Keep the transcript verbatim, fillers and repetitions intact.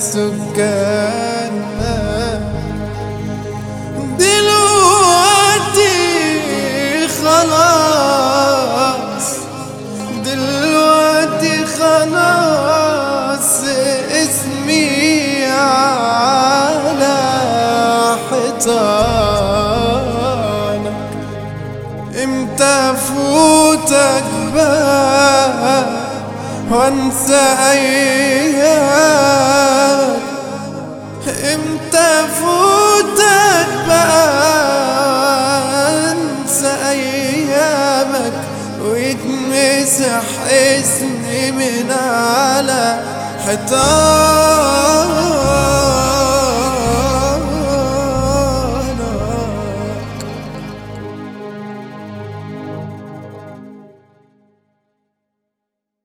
سكاننا. دلوقتي خلاص دلوقتي خلاص اسمي على حيطانك. امتى فوتك بقى وانسى ايام؟ امتى فوتك بقى انسى ايامك ويتمسح اسمي من على حيطانك.